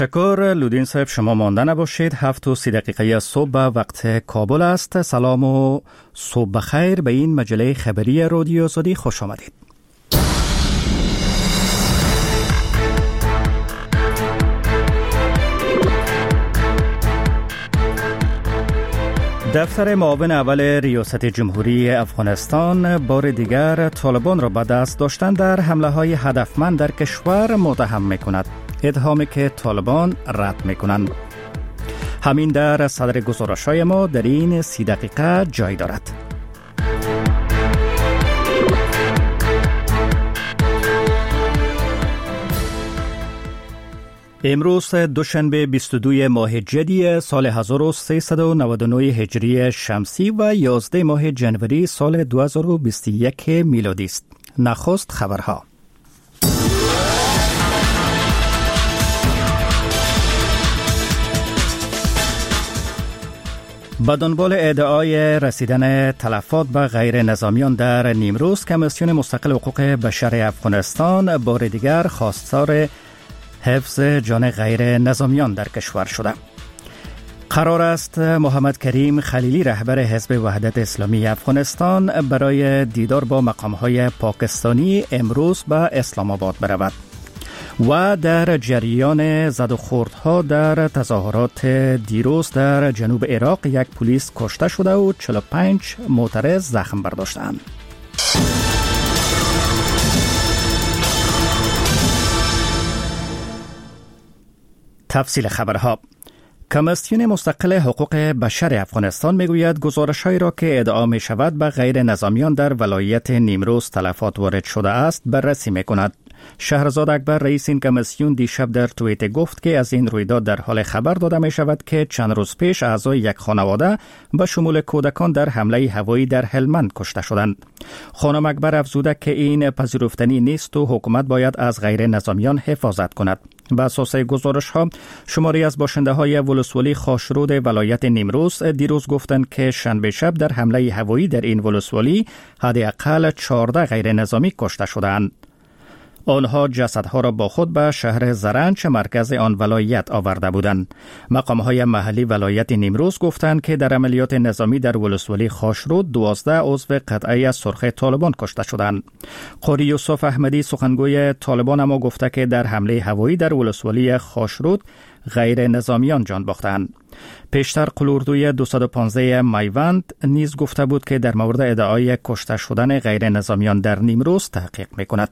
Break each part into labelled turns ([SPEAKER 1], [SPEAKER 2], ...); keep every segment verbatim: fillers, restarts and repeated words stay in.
[SPEAKER 1] شکر لودین صاحب، شما مانده نباشید. هفت و سی دقیقه صبح به وقت کابل است. سلام و صبح بخیر به این مجله خبری رادیو آزادی خوش آمدید. دفتر معاون اول ریاست جمهوری افغانستان بار دیگر طالبان را به دست داشتن در حمله های هدفمند در کشور متهم می کند. اتهامی که طالبان رد می کنند. همین در صدر گزارش‌های ما در این سی دقیقه جای دارد. امروز دوشنبه بیست و دو ماه جدی سال هزار و سیصد و نود و نه هجری شمسی و یازده ماه جنوری سال دو هزار و بیست و یک میلادی است. نخست خبرها. با دنبال ادعای رسیدن تلفات به غیر نظامیان در نیمروز، کمیسیون مستقل حقوق بشر افغانستان بار دیگر خواستار حفظ جان غیر نظامیان در کشور شده. قرار است محمد کریم خلیلی رهبر حزب وحدت اسلامی افغانستان برای دیدار با مقام‌های پاکستانی امروز به اسلام آباد برود و در جریان زد و خوردها در تظاهرات دیروز در جنوب عراق یک پلیس کشته شده و چهل و پنج معترض زخم برداشتند. تفصیل خبرها. کمیسیون مستقل حقوق بشر افغانستان میگوید گزارش‌هایی را که ادعا می شود به غیر نظامیان در ولایت نیمروز تلفات وارد شده است بررسی می کند. شهرزاد اکبر رئیس این کمیسیون دیشب در توییت گفت که از این رویداد در حال خبر داده می شود که چند روز پیش اعضای یک خانواده به شمول کودکان در حمله هوایی در هلمند کشته شدند. خانم اکبر افزوده که این پذیرفتنی نیست و حکومت باید از غیر نظامیان حفاظت کند. به اساس گزارش ها شماری از باشنده های ولسوالی خاشرود ولایت نیمروز دیروز گفتند که شنبه شب در حمله هوایی در این ولسوالی حداقل چهارده غیر نظامی کشته شدند. آنها جسدها را با خود به شهر زرنج مرکز آن ولایت آورده بودند. مقام‌های محلی ولایت نیمروز گفتند که در عملیات نظامی در ولسوالی خاشرود دوازده عضو قطعه سرخ طالبان کشته شدند. قاری یوسف احمدی سخنگوی طالبان اما گفته که در حمله هوایی در ولسوالی خاشرود غیر نظامیان جان باختند. پیشتر قلوردوی دویست و پانزده میوند نیز گفته بود که در مورد ادعای کشته شدن غیر نظامیان در نیمروز تحقیق می‌کند.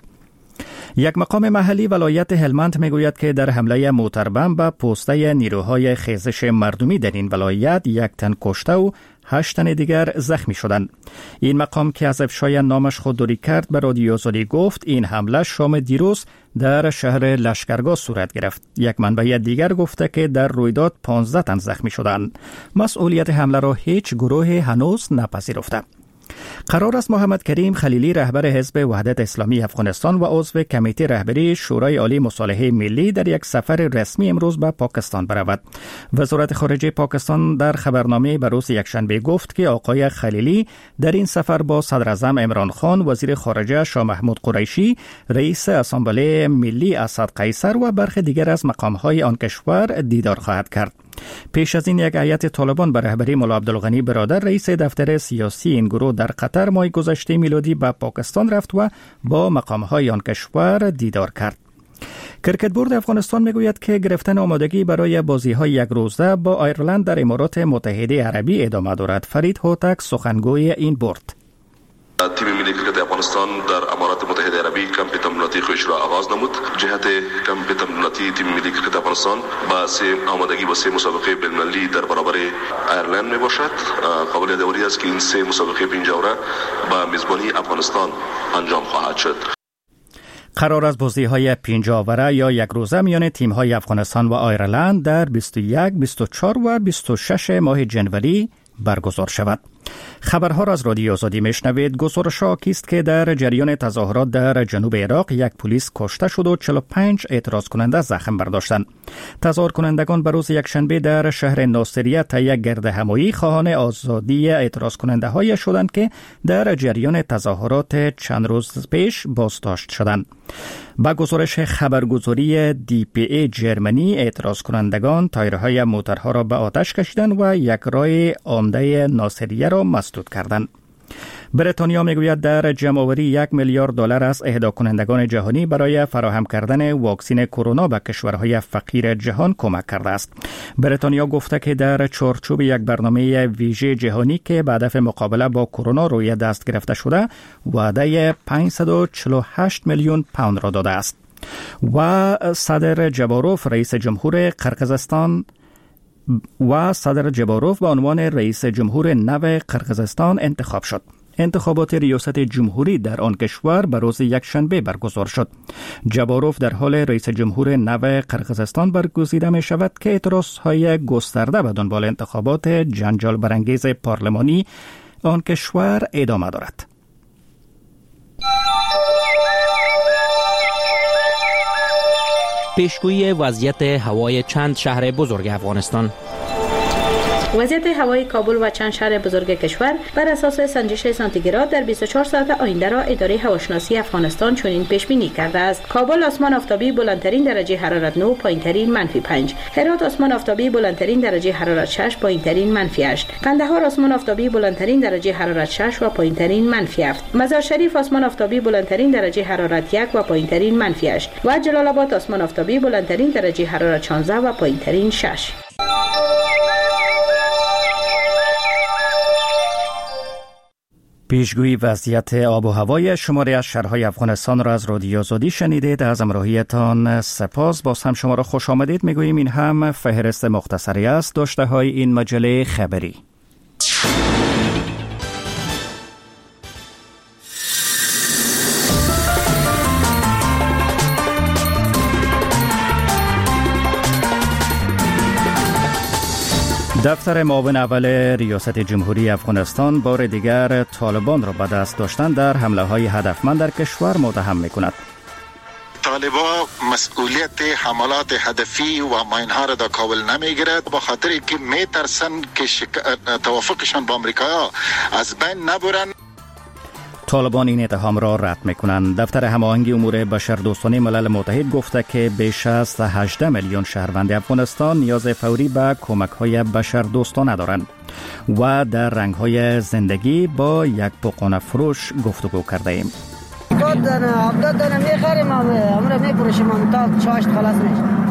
[SPEAKER 1] یک مقام محلی ولایت هلمند میگوید که در حمله موتربم به پوسته نیروهای خیزش مردمی در این ولایت یک تن کشته و هشت تن دیگر زخمی شدند. این مقام که از افشای نامش خودداری کرد به رادیو آزادی گفت این حمله شام دیروز در شهر لشکرگاه صورت گرفت. یک منبع دیگر گفته که در رویداد پانزده تن زخمی شدند. مسئولیت حمله را هیچ گروه هنوز نپذیرفته. قرار است محمد کریم خلیلی رهبر حزب وحدت اسلامی افغانستان و عضو کمیته رهبری شورای عالی مصالحه ملی در یک سفر رسمی امروز به پاکستان برود. وزارت خارجه پاکستان در خبرنامه به روز یکشنبه گفت که آقای خلیلی در این سفر با صدر اعظم عمران خان، وزیر خارجه شاه محمود قریشی، رئیس اسامبله ملی اسد قیصر و برخی دیگر از مقام‌های آن کشور دیدار خواهد کرد. پیش از این یک هیئت طالبان به رهبری مولا عبدالغنی برادر رئیس دفتر سیاسی این گروه در قطر ماه گذشته میلادی به پاکستان رفت و با مقام‌های آن کشور دیدار کرد. کرکت بورد افغانستان میگوید که گرفتن آمادگی برای بازی‌های یک روزه با آیرلند در امارات متحده عربی ادامه دارد. فرید هوتک سخنگوی این بورد:
[SPEAKER 2] تیم ملی کرکت افغانستان در امارات متحده عربی کمپ تمریناتی خودش را آغاز نمود. جهت کمپ تمریناتی تیم ملی کرکت افغانستان با سه آمادگی و سه مسابقه بین‌المللی در برابر آیرلند می باشد. قابل یادآوری است که این سه مسابقه پنجاوره با میزبانی افغانستان انجام خواهد شد.
[SPEAKER 1] قرار است بازی‌های پنجاوره یا یک روزه میان تیم‌های افغانستان و آیرلند در بیست و یک، بیست و چهار و بیست و شش ماه جنوری برگزار شود. خبرها را از رادیو آزادی میشنوید. گزارش‌ها است که در جریان تظاهرات در جنوب عراق یک پلیس کشته شد و چهل و پنج اعتراض کننده زخم برداشتند. تظاهر کنندگان به روز یکشنبه در شهر ناصریه طی یک گردهمایی خواهان آزادی اعتراض کننده های شدند که در جریان تظاهرات چند روز پیش بازداشت شدند. با گزارش خبرگزاری دی پی ای جرمنی، اعتراض کنندگان تایرهای موترها را به آتش کشیدند و یک راه عمده ناصریه را مسدود کردند. بریتانیا میگوید در جمع‌آوری یک میلیارد دلار از اهدا کنندگان جهانی برای فراهم کردن واکسن کرونا به کشورهای فقیر جهان کمک کرده است. بریتانیا گفته که در چارچوب یک برنامه ویژه جهانی که به هدف مقابله با کرونا روی دست گرفته شده، وعده پانصد و چهل و هشت میلیون پوند را داده است. و صدر جباروف رئیس جمهور قرقیزستان و صدر جباروف به عنوان رئیس جمهور نو قرقیزستان انتخاب شد. انتخابات ریاست جمهوری در آن کشور به روز یکشنبه برگزار شد. جباروف در حال رئیس جمهور نو قرقیزستان برگزیده می شود که اعتراضهای گسترده به دنبال انتخابات جنجال برانگیز پارلمانی آن کشور ادامه دارد.
[SPEAKER 3] پیشگویی وضعیت هوای چند شهر بزرگ افغانستان.
[SPEAKER 4] وضعیت هوای کابل و چند شهر بزرگ کشور بر اساس سنجش سانتیگراد در بیست و چهار ساعت آینده را اداره هواشناسی افغانستان چنین پیش بینی کرده است. کابل آسمان آفتابی بلندترین درجه حرارت نه، پایینترین منفی پنج. هرات آسمان آفتابی بلندترین درجه حرارت شش، پایینترین منفی هشت. قندهار آسمان آفتابی بلندترین درجه حرارت شش و پایینترین منفی هفت. مزار شریف آسمان آفتابی بلندترین درجه حرارت یک و پایینترین منفی هشت. و جلال آباد آسمان آفتابی بلندترین درجه حرارت شانزده و پایینترین شش.
[SPEAKER 1] پیشگویی وضعیت آب و هوای شماری از شهرهای افغانستان را از رادیو آزادی شنیدید. از همراهیتان سپاس. باز هم شما را خوش آمدید میگوییم. این هم فهرست مختصری است داشته های این مجله خبری. دفتر معاون اول ریاست جمهوری افغانستان بار دیگر طالبان را به دست داشتن در حمله های هدفمند در کشور متهم می‌کند.
[SPEAKER 5] طالبان مسئولیت حملات هدفی و ماینها را در کابل نمیگیرد، به خاطر که میترسن که شک... توافقشان با امریکا از بین نبرن.
[SPEAKER 1] طالبان این اتهام را رد میکنند. دفتر هماهنگی امور بشردوستانه ملل متحد گفته که بیش از هجده میلیون شهروند افغانستان نیاز فوری به کمک‌های بشردوستانه دارند و در رنگ‌های زندگی با یک بقانه فروش گفتگو کرده ایم.
[SPEAKER 6] هفتاد دانه هفتاد دانه میخریم، امره میپروشیم تا چاشت خلاص میشه.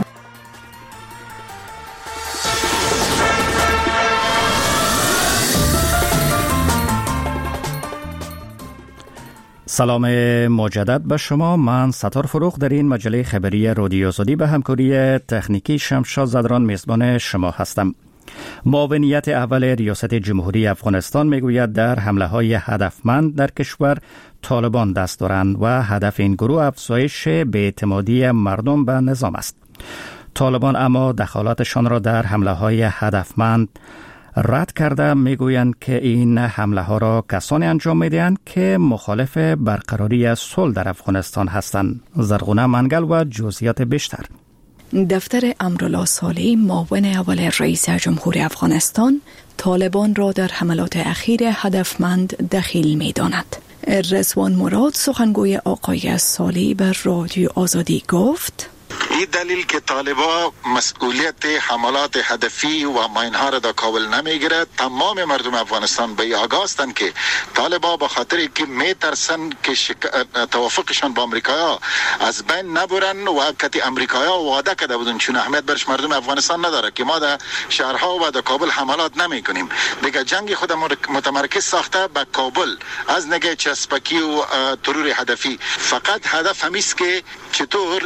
[SPEAKER 1] سلام مجدد به شما. من ستار فروغ در این مجله خبری رادیو آزادی به همکاری تکنیکی شمشاد زدران میزبان شما هستم. معاونیت اول ریاست جمهوری افغانستان میگوید در حمله های هدفمند در کشور طالبان دست دارند و هدف این گروه افزایش بی‌اعتمادی مردم به نظام است. طالبان اما دخالتشان را در حمله های هدفمند رد کرده میگویند که این حمله ها را کسانی انجام میدهند که مخالف برقراری صلح در افغانستان هستند. زرغونه منگل و جزئیات بیشتر.
[SPEAKER 7] دفتر امرالله صالح معاون اول رئیس جمهور افغانستان طالبان را در حملات اخیر هدفمند دخیل می‌داند. رضوان مراد سخنگوی آقای صالح بر رادیو آزادی گفت:
[SPEAKER 5] این دلیل که طالبان مسئولیت حملات هدفی و ماینها را در کابل نمیگیرد. تمام مردم افغانستان به آگاه هستند که طالبان به خاطر که میترسن که شک... توافقشان با امریکا از بین نبرن و کتی امریکا وعده کرده بودن، چون اهمیت برش مردم افغانستان نداره که ما در شهرها و در کابل حملات نمی کنیم. دیگه جنگ خود متمرکز ساخته به کابل از نگاه چسبکی و ترور هدفی. فقط هدف همیست که چطور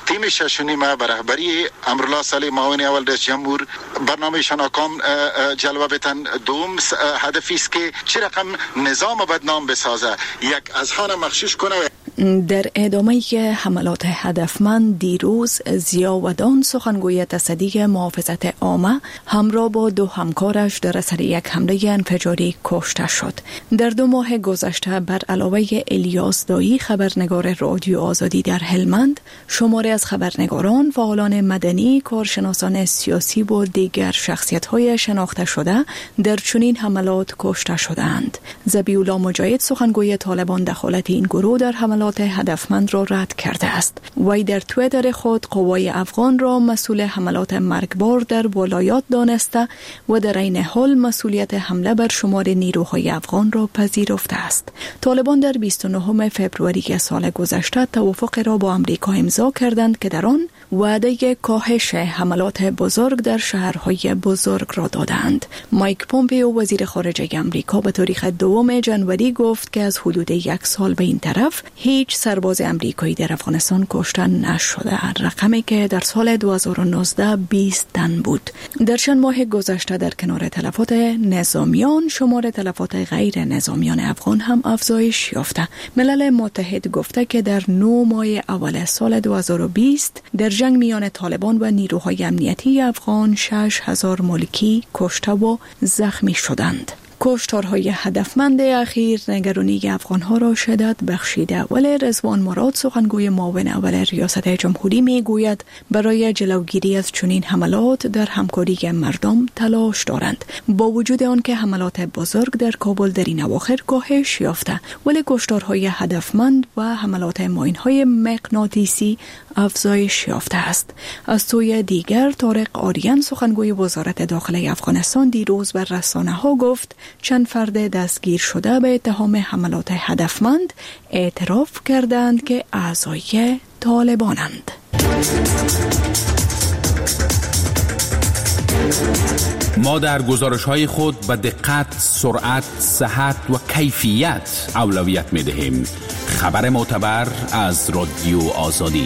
[SPEAKER 5] تیم ششونی ما به رهبری امرالله صالح معاون اول رئیس جمهور برنامه شناکام جلوه بتن. دوم هدفی است که چه رقم نظام بدنام بسازه، یک اذهان مخشوش کنه.
[SPEAKER 7] در ادامه حملات هدفمند دیروز ضیاءالدین سخنگوی تصدی محافظت عامه همراه با دو همکارش در اثر یک حمله انفجاری کشته شد. در دو ماه گذشته بر علاوه الیاس دایی خبرنگار رادیو آزادی در هلمند، شماری از خبرنگاران، فعالان مدنی، کارشناسان سیاسی و دیگر شخصیت‌های شناخته شده در چنین حملات کشته شدند. ذبیح‌الله مجاهد سخنگوی طالبان دخالت این گروه در حملات هدفمند را رد کرده است. وی در توییتر خود قوای افغان را مسئول حملات مرگبار در ولایات دانسته و در این حال مسئولیت حمله بر شمار نیروهای افغان را پذیرفته است. طالبان در بیست و نهم فوریه سال گذشته توافق را با امریکا امضا کردند که در آن وعده کاهش حملات بزرگ در شهرهای بزرگ را دادند. مایک پومپیو وزیر خارجه امریکا به تاریخ دوم ژانویه گفت که از حدود یک سال به این طرف هیچ سرباز امریکایی در افغانستان کشته نشده، رقمی که در سال دو هزار و نوزده بیست تن بود. در چند ماه گذشته در کنار تلفات نظامیان، شمار تلفات غیر نظامیان افغان هم افزایش یافته. ملل متحد گفته که در نه ماه اول سال دو هزار و بیست در جنگ میان طالبان و نیروهای امنیتی افغان شش هزار ملکی کشته و زخمی شدند. کشتارهای هدفمند اخیر نگرانی افغانها را شدت بخشیده، ولی رضوان مراد سخنگوی معاون اول ریاست جمهوری می گوید برای جلوگیری از چنین حملات در همکاری مردم تلاش دارند. با وجود آنکه حملات بزرگ در کابل در این اواخر کاهش یافته، ولی کشتارهای هدفمند و حملات ماینهای مغناطیسی افزایش یافته است. از سوی دیگر طارق آریان سخنگوی وزارت داخله افغانستان دیروز بر رسانه‌ها گفت چند فرد دستگیر شده به اتهام حملات هدفمند اعتراف کردند که اعضای طالبانند.
[SPEAKER 8] ما در گزارش‌های خود به دقت، سرعت، صحت و کیفیت اولویت می‌دهیم. خبر معتبر از رادیو آزادی.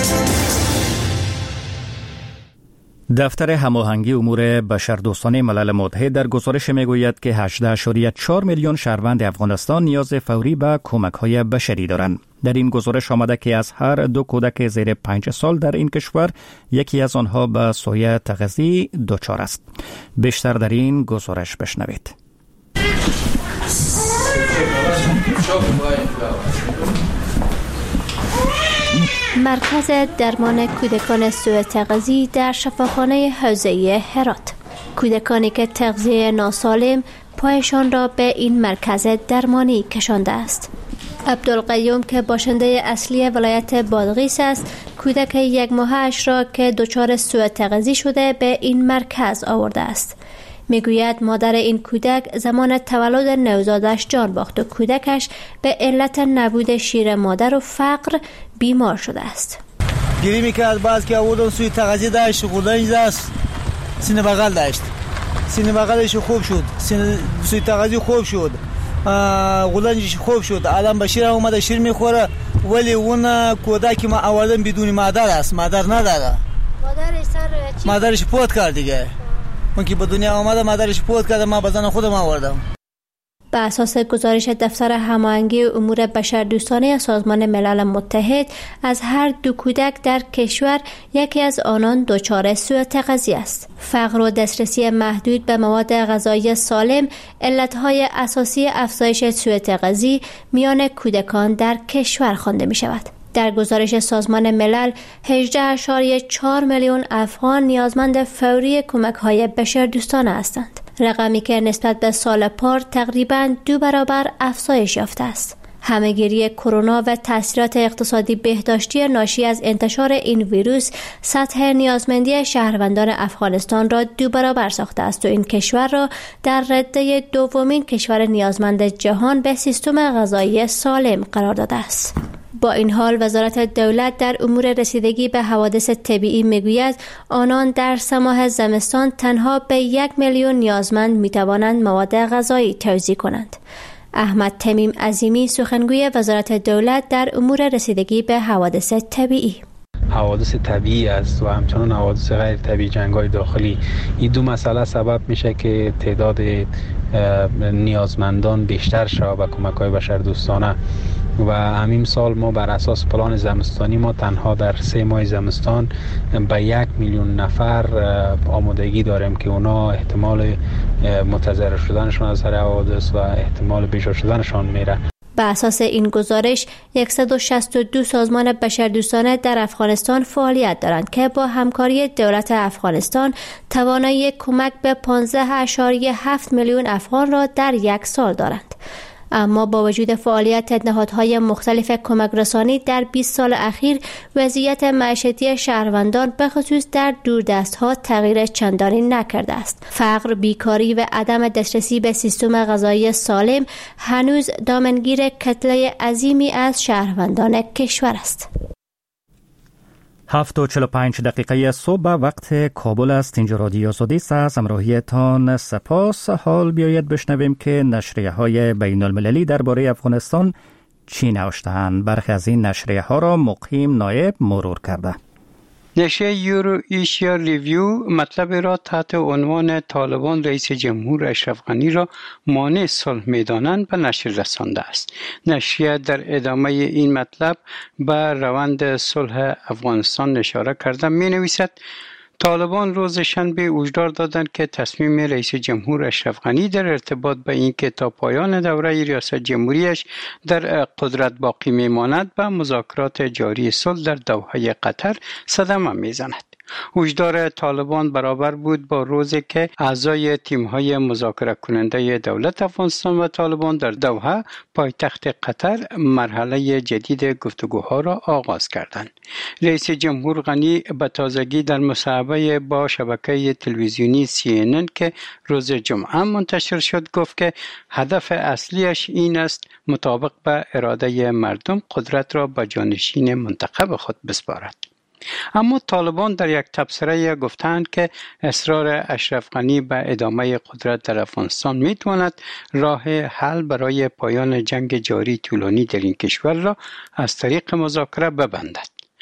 [SPEAKER 1] دفتر هماهنگی امور بشردوستانه ملل متحد در گزارش میگوید که هجده ممیز چهار میلیون شهروند افغانستان نیاز فوری به کمک‌های بشری دارند. در این گزارش آمده که از هر دو کودک زیر پنج سال در این کشور یکی از آنها به سویه تغذیه دچار است. بیشتر در این گزارش بشنوید.
[SPEAKER 9] مرکز درمان کودکان سوء تغذیه در شفاخانه حوزه هرات. کودکانی که تغذیه ناسالم پایشان را به این مرکز درمانی کشانده است. عبدالقیوم که باشنده اصلی ولایت بادغیس است، کودک یک ماهش را که دچار سوء تغذیه شده به این مرکز آورده است. میگوید مادر این کودک زمان تولد نوزادش جان باخت و کودکش به علت نبود شیر مادر و فقر بیمار شده است.
[SPEAKER 10] گریمی که از باز که آوردن سوی تغذیه داشت، غدنج داشت، سینه بغل داشت، سینه بغلش خوب شد، سینه سوی تغذیه خوب شد، غدنجش خوب شد. الان به شیر اومده، شیر میخوره، ولی اون کودکی ما آوردن بدون مادر است، مادر نداره. مادرش سر چی؟ مادرش فوت کرد دیگه. اون که به دنیا آمده مادرش فوت کرده، ما بزن خودم آوردم.
[SPEAKER 9] بر اساس گزارش دفتر هماهنگی امور بشردوستانه سازمان ملل متحد، از هر دو کودک در کشور یکی از آنان دچار سوء تغذیه است. فقر و دسترسی محدود به مواد غذایی سالم علتهای اساسی افزایش سوء تغذیه میان کودکان در کشور خوانده می شود. در گزارش سازمان ملل، هجده اشاریه چهار میلیون افغان نیازمند فوری کمک‌های بشردوستانه هستند. رقمی که نسبت به سال پار تقریباً دو برابر افزایش یافته است. همه‌گیری کرونا و تاثیرات اقتصادی بهداشتی ناشی از انتشار این ویروس سطح نیازمندی شهروندان افغانستان را دو برابر ساخته است و این کشور را در رده دومین کشور نیازمند جهان به سیستم غذایی سالم قرار داده است. با این حال وزارت دولت در امور رسیدگی به حوادث طبیعی میگوید آنان در سه ماه زمستان تنها به یک میلیون نیازمند میتوانند مواد غذایی توزیع کنند. احمد تمیم عظیمی سخنگوی وزارت دولت در امور رسیدگی به حوادث طبیعی:
[SPEAKER 11] حوادث طبیعی است و همچنان حوادث غیر طبیعی، جنگ‌های داخلی. این دو مسئله سبب میشه که تعداد نیازمندان بیشتر شود و کمک‌های بشردوستانه. و همین سال ما بر اساس پلان زمستانی ما تنها در سه ماه زمستان به یک میلیون نفر آمادگی داریم که اونا احتمال متضرر شدنشان از هر حوادث و احتمال بیشتر شدنشان میره.
[SPEAKER 9] به اساس این گزارش صد و شصت و دو سازمان بشردوستانه در افغانستان فعالیت دارند که با همکاری دولت افغانستان توانایی کمک به پانزده اشاریه هفت میلیون افغان را در یک سال دارند. اما با وجود فعالیت نهادهای مختلف کمک رسانی در بیست سال اخیر، وضعیت معیشتی شهروندان به خصوص در دوردست‌ها تغییر چندانی نکرده است. فقر، بیکاری و عدم دسترسی به سیستم غذایی سالم هنوز دامنگیر کتله عظیمی از شهروندان کشور است.
[SPEAKER 1] هفت و چهل و پنج دقیقه صبح وقت کابل است. اینجا رادیو آزادی است. از همراهیتان سپاس. حال بیایید بشنویم که نشریه های بین المللی درباره افغانستان چی نوشته‌اند. برخی از این نشریه ها را مقیم نایب مرور کرده.
[SPEAKER 12] نشریه یورو ایشیا ریویو مطلب را تحت عنوان طالبان رئیس جمهور اشرف غنی را مانع صلح می‌دانند به نشر رسانده است. نشریه در ادامه این مطلب به روند صلح افغانستان اشاره کرده می‌نویسد: طالبان روز شنبه هشدار دادند که تصمیم رئیس جمهور اشرف غنی در ارتباط به اینکه تا پایان دوره ریاست جمهوریش در قدرت باقی میماند به مذاکرات جاری صلح در دوحه قطر صدمه میزند. هشدار طالبان برابر بود با روزی که اعضای تیم‌های مذاکره کننده دولت افغانستان و طالبان در دوحه پایتخت قطر مرحله جدید گفتگوها را آغاز کردند. رئیس جمهور غنی به تازگی در مصاحبه با شبکه تلویزیونی سی ان ان که روز جمعه منتشر شد گفت که هدف اصلیش این است مطابق به اراده مردم قدرت را به جانشین منتخب خود بسپارد. اما طالبان در یک تبصره گفتند که اصرار اشرف غنی به ادامه قدرت در افغانستان میتواند راه حل برای پایان جنگ جاری طولانی در این کشور را از طریق مذاکره ببندد.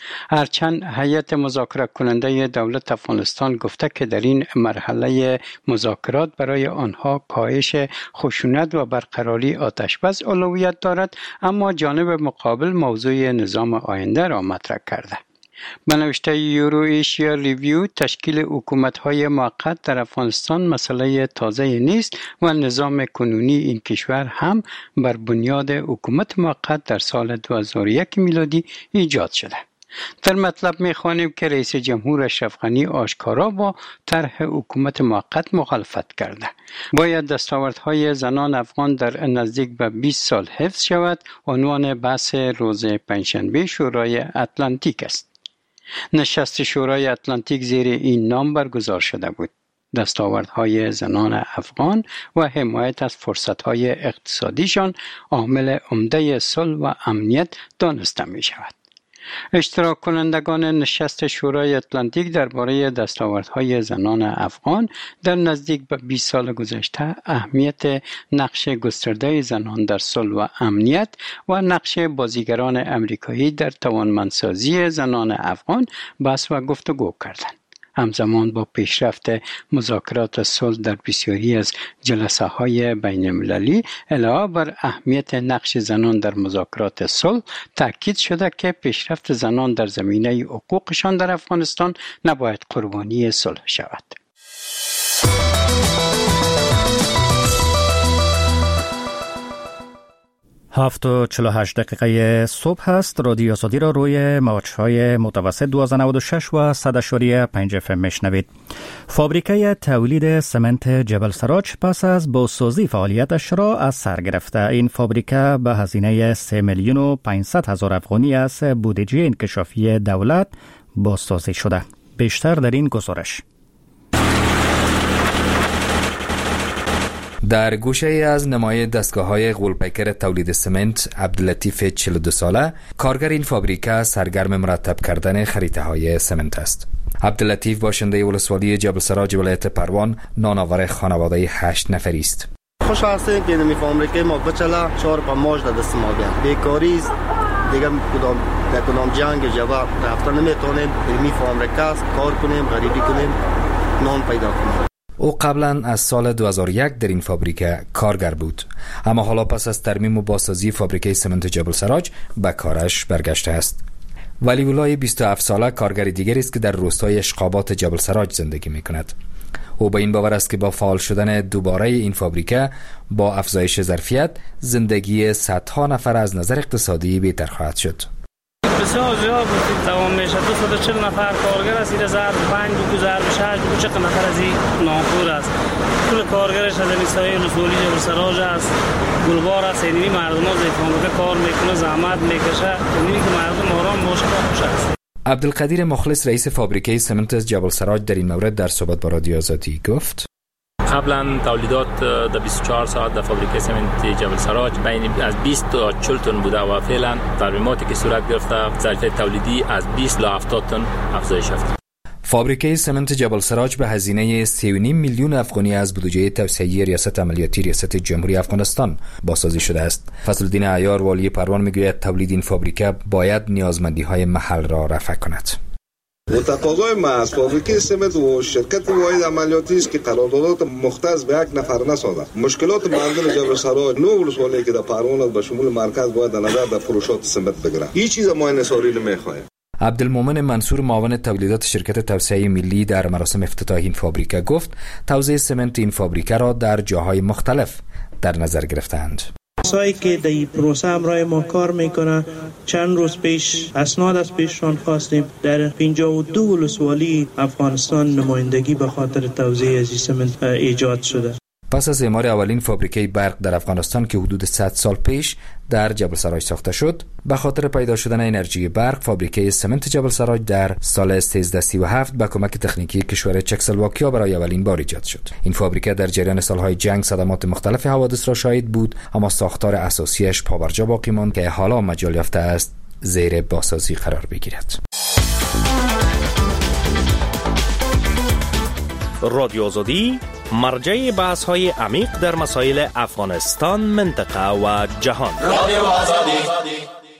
[SPEAKER 12] هرچند هیئت مذاکره کننده دولت افغانستان گفته که در این مرحله مذاکرات برای آنها کاهش خشونت و برقراری آتشبس اولویت دارد، اما جانب مقابل موضوع نظام آینده را مطرح کرده. به نوشته یورو ایشیا ریویو، تشکیل حکومت‌های موقت در افغانستان مسئله تازه نیست و نظام کنونی این کشور هم بر بنیاد حکومت موقت در سال دو هزار و یک میلادی ایجاد شده. در مطلب می‌خوانیم که رئیس جمهور اشرف غنی آشکارا با طرح حکومت موقت مخالفت کرده. باید دستاوردهای زنان افغان در نزدیک به بیست سال حفظ شود. عنوان بحث روز پنجشنبه شورای اتلانتیک است. نشست شورای اتلانتیک زیر این نام برگزار شده بود: دستاوردهای زنان افغان و حمایت از فرصتهای اقتصادیشان عامل عمده صلح و امنیت دانسته می شود. اشتراک کنندگان نشست شورای اتلانتیک درباره دستاوردهای زنان افغان در نزدیک به بیست سال گذشته، اهمیت نقش گسترده زنان در صلح و امنیت و نقش بازیگران امریکایی در توانمندسازی زنان افغان بحث و گفتگو کردند. همزمان با پیشرفت مذاکرات صلح در بسیاری از جلسه های بین المللی، علاوه بر اهمیت نقش زنان در مذاکرات صلح، تاکید شده که پیشرفت زنان در زمینه حقوقشان در افغانستان نباید قربانی صلح شود.
[SPEAKER 1] هفت و چهل و هشت دقیقه صبح است. رادیو آزادی را روی موج‌های متوسط دویست و نود و شش و صد اشاریه پنج اف ام میشنوید. فابریکه تولید سمنت جبل سراج پس از بازسازی فعالیتش را از سر گرفته. این فابریکه به هزینه سه میلیون و پانصد هزار افغانی از بودجه انکشافی دولت بازسازی شده. بیشتر در این گزارش.
[SPEAKER 13] در گوشه ای از نمای دستگاه‌های غول‌پیکر تولید سمنت، عبداللطیف چهل و دو ساله کارگر این فابریکه سرگرم مرتب کردن خریطه‌های سمنت است. عبداللطیف باشنده ولسوالی جبل سراج ولایت پروان، نانآور خانواده هشت نفری است.
[SPEAKER 14] خوش هستیم که این فابریکه ما بچلا چهار پنج ماه دست ما بیان. بیکاری است دیگه، کدام در کدام جنگ جواب رفتن نمیتونیم، بریم آمریکا کار کنیم، غریبی کنیم، نان پیدا کنیم.
[SPEAKER 13] او قبلا از سال دو هزار و یک در این فابریکه کارگر بود، اما حالا پس از ترمیم و بازسازی فابریکه سمنت جبل سراج به کارش برگشته است. ولیولای بیست و هفت ساله کارگر دیگری است که در روستای اشقابات جبل سراج زندگی می کند. او به این باور است که با فعال شدن دوباره این فابریکه با افزایش ظرفیت زندگی صدها نفر از نظر اقتصادی بهتر خواهد شد.
[SPEAKER 15] بسیار زیاد بود، تمام میشه دویست و چهل نفر کارگر است، این ضرب پنج بگو ضرب شش بگو چقدر نفر از این ناخور است. کل کارگرش از این سایه رسولی جبل سراج است، گلبار است، اینی مردم ها زیفانگه کار میکنه، زحمت میکشه، اینی که مردم آرام باشه خوش است.
[SPEAKER 13] عبدالقدیر مخلص رئیس فابریکه سمنت جبل سراج در این مورد در صحبت با رادیو آزادی گفت:
[SPEAKER 16] قبلا تولیدات در بیست و چهار ساعت در فابریکه سمنت جبل سراج بین از بیست تا چهل تن بوده و فعلا ترمیماتی که صورت گرفته ظرفیت تولیدی از بیست تا هفتاد تن افزایش یافته.
[SPEAKER 13] فابریکه سمنت جبل سراج به هزینه سه و نیم میلیون افغانی از بودجه توسعه ریاست عملیاتی ریاست جمهوری افغانستان بازسازی شده است. فضلالدین عیار والی پروان میگوید تولید این فابریکه باید نیازمندی های محل را رفع کند.
[SPEAKER 17] و تقاضای ما از فابریکه سمنت و شرکت واحد عملیاتی است که قراردادات مختص به یک نفر نسازد. مشکلات مردم جبل سراج نو ولسوالی که در پروان به شمول مرکز باید در نظر در فروشات سمنت بگیرند. هیچ چیز ما انحصاری نمیخواهیم.
[SPEAKER 13] عبدالمومن منصور معاون تولیدات شرکت توسعه ملی در مراسم افتتاح این فابریکه گفت توزیع سمنت این فابریکه را در جاهای مختلف در نظر گرفتند.
[SPEAKER 18] کسایی که در این پروسه همراه ما کار میکنه چند روز پیش اسناد از پیششان خواستیم در پنجاه و دو ولسوالی افغانستان نمایندگی به خاطر توزیع از سمنت ایجاد شده.
[SPEAKER 13] پس از اعمار اولین فابریکه برق در افغانستان که حدود صد سال پیش در جبل سراج ساخته شد، به خاطر پیدا شدن انرژی برق فابریکه سمنت جبل سراج در سال سیزده سی و هفت با کمک تکنیکی کشور چکسلواکیا برای اولین بار ایجاد شد. این فابریکه در جریان سالهای جنگ صدمات مختلف حوادث را شاهد بود، اما ساختار اساسیش پابرجا باقی ماند که حالا مجال یافته است زیر بازسازی قرار بگیرد.
[SPEAKER 19] رادیو آزادی مرجع بحث های عمیق در مسائل افغانستان، منطقه و جهان. رادیو آزادی.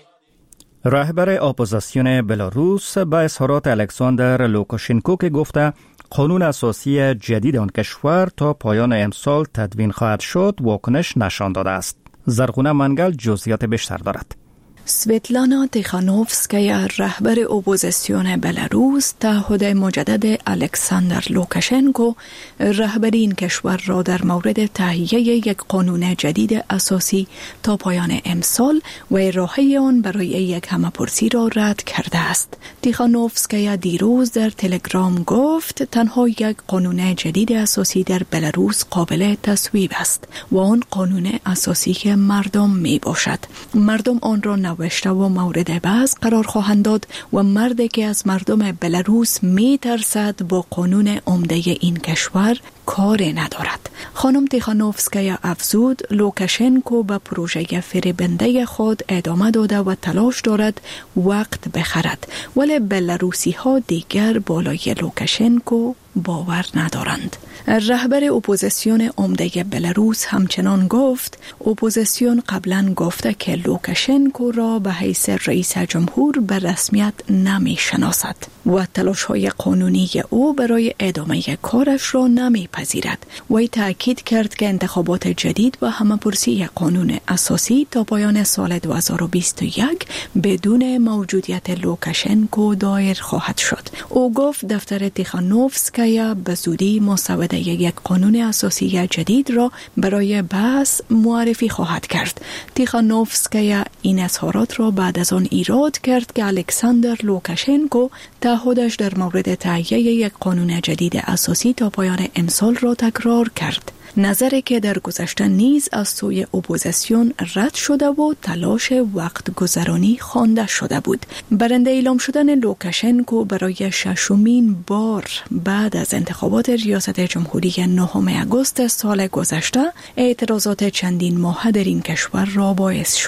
[SPEAKER 1] رهبر اپوزیسیون بلاروس به اظهارات الکساندر لوکاشنکو که گفته قانون اساسی جدید آن کشور تا پایان امسال تدوین خواهد شد واکنش نشان داده است. زرغونه منگل جزئیات بیشتر دارد.
[SPEAKER 7] سویتلانا تیخانوفسکایا رهبر اپوزیسیون بلاروس تعهد مجدد الکساندر لوکاشنکو رهبری این کشور را در مورد تهیه یک قانون جدید اساسی تا پایان امسال و ارائه آن برای یک همه‌پرسی را رد کرده است. تیخانوفسکایا دیروز در تلگرام گفت تنها یک قانون جدید اساسی در بلاروس قابل تصویب است و آن قانون اساسی که مردم می باشد. مردم آن را نوشته و مورد بحث قرار خواهند داد و مردی که از مردم بلاروس می ترسد با قانون عمده این کشور کار ندارد. خانم تیخانوفسکایا افزود لوکاشنکو به پروژه فریبنده خود ادامه داده و تلاش دارد وقت بخرد، ولی بلاروسی ها دیگر بالای لوکاشنکو باور ندارند. رهبر اپوزیسیون عمده بلاروس همچنان گفت اپوزیسیون قبلا گفته که لوکاشنکو را به حیث رئیس جمهور به رسمیت نمی شناسد و تلاش های قانونی او برای ادامه کارش را نمی پذیرد. وی تأکید کرد که انتخابات جدید و همه‌پرسی قانون اساسی تا پایان سال دو هزار و بیست و یک بدون موجودیت لوکاشنکو دایر خواهد شد. او گفت دفتر تیخانوفسکایا به زودی مسوده یک قانون اساسی جدید را برای بحث معرفی خواهد کرد. تیخانوفسکایا این اظهارات را بعد از آن ایراد کرد که الکساندر لوکاشنکو تعهدش در مورد تهیه یک قانون جدید اساسی تا پایان امسال را تکرار کرد. نظری که در گذشته نیز از سوی اپوزیسیون رد شده و تلاش وقت گذرانی خوانده شده بود. برنده اعلام شدن لوکاشنکو برای ششمین بار بعد از انتخابات ریاست جمهوری نهم آگوست سال گذشته اعتراضات چندین ماهه در این کشور را باعث شد.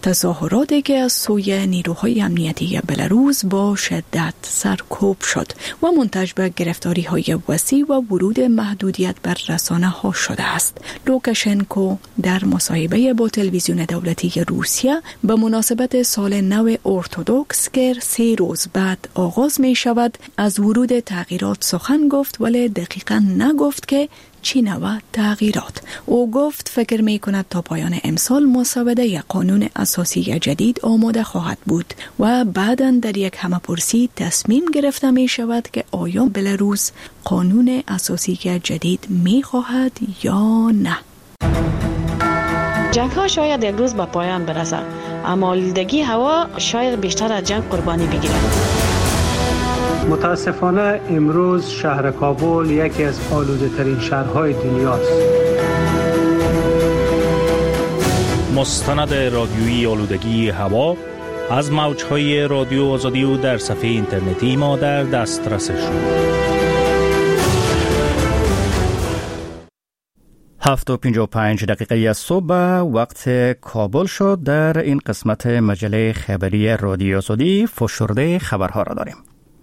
[SPEAKER 7] تظاهراتی که از سوی نیروهای امنیتی بلاروس با شدت سرکوب شد و منتج به گرفتاری های وسیع و ورود محدودیت بر رسانه ها شده است. لوکاشنکو در مصاحبه با تلویزیون دولتی روسیه به مناسبت سال نو ارتدوکس که سه روز بعد آغاز می شود از ورود تغییرات سخن گفت، ولی دقیقاً نگفت که چی نوع تغییرات. او گفت فکر می کند تا پایان امسال مسوده قانون اساسی جدید آماده خواهد بود و بعداً در یک همه‌پرسی تصمیم گرفته می شود که آیا بلاروس قانون اساسی جدید می خواهد یا نه.
[SPEAKER 20] جنگ ها شاید یک روز به پایان برسد، اما آلودگی هوا شاید بیشتر از جنگ قربانی بگیرد.
[SPEAKER 11] متاسفانه امروز شهر کابل یکی از آلوده ترین شهرهای دنیاست.
[SPEAKER 19] مستند رادیویی آلودگی هوا از موجهای رادیو آزادی و در صفحه اینترنتی ما در دسترس شما.
[SPEAKER 1] هفت و پنج و پنج دقیقه از صبح وقت کابل شد. در این قسمت مجله خبری رادیو آزادی فشرده خبرها را داریم.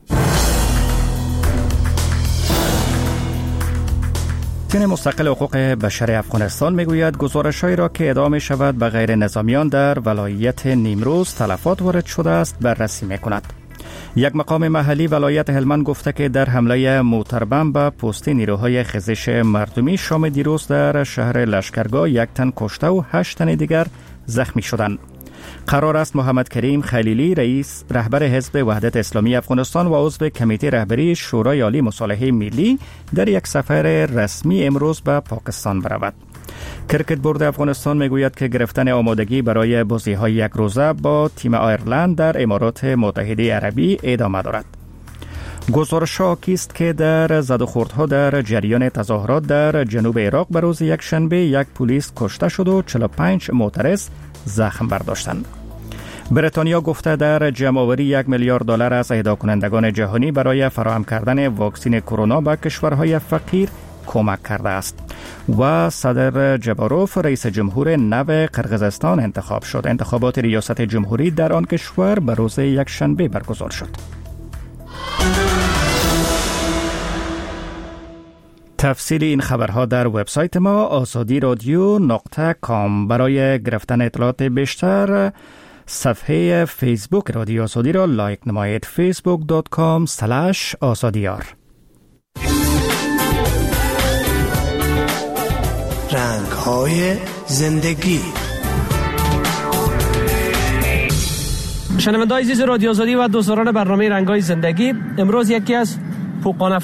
[SPEAKER 1] تیم مستقل حقوق بشر افغانستان میگوید گزارش‌هایی را که ادعا می‌شود به غیر نظامیان در ولایت نیمروز تلفات وارد شده است بررسی می‌کند. یک مقام محلی ولایت هلمند گفته که در حمله موتربم به پست نیروهای خیزش مردمی شام دیروز در شهر لشکرگاه یک تن کشته و هشت تن دیگر زخمی شدند. قرار است محمد کریم خلیلی رئیس رهبر حزب وحدت اسلامی افغانستان و عضو کمیته رهبری شورای عالی مصالحه ملی در یک سفر رسمی امروز به پاکستان برود. کرکت بورد افغانستان میگوید که گرفتن آمادگی برای بازی‌های یک روزه با تیم آیرلند در امارات متحده عربی ادامه دارد. گزارش حاکی است که در زد و خوردها در جریان تظاهرات در جنوب عراق به روز یک شنبه یک پلیس کشته شد و چهل و پنج معترض زخم برداشتند. بریتانیا گفته در جمع‌آوری یک میلیارد دلار از اهدا کنندگان جهانی برای فراهم کردن واکسن کرونا به کشورهای فقیر کمک کرده است و صدر جباروف رئیس جمهور نو قرقیزستان انتخاب شد. انتخابات ریاست جمهوری در آن کشور به روز یک شنبه برگزار شد. تفصیل این خبرها در وبسایت ما آزادی رادیو نقطه کام. برای گرفتن اطلاعات بیشتر صفحه فیسبوک رادیو آزادی را لایک نمایید. فیسبوک دات کام سلش آزادیار.
[SPEAKER 21] رنگ‌های زندگی.
[SPEAKER 22] شنونده‌های عزیز رادیو آزادی و دوستداران برنامه رنگ‌های زندگی، امروز یکی از فوق‌العاده